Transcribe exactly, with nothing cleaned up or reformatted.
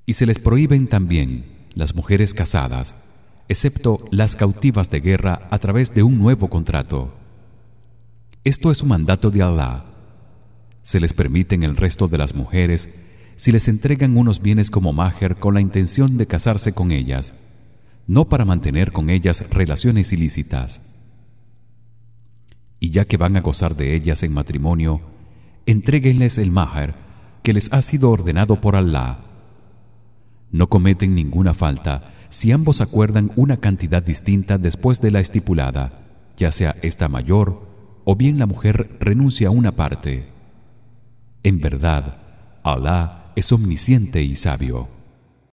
Y se les prohíben también las mujeres casadas, excepto las cautivas de guerra, a través de un nuevo contrato. Esto es un mandato de Allah. Se les permiten el resto de las mujeres si les entregan unos bienes como maher con la intención de casarse con ellas, no para mantener con ellas relaciones ilícitas. Y ya que van a gozar de ellas en matrimonio, entréguenles el maher que les ha sido ordenado por Allah. No cometen ninguna falta si ambos acuerdan una cantidad distinta después de la estipulada, ya sea esta mayor o bien la mujer renuncia a una parte. En verdad, Allah es omnisciente y sabio.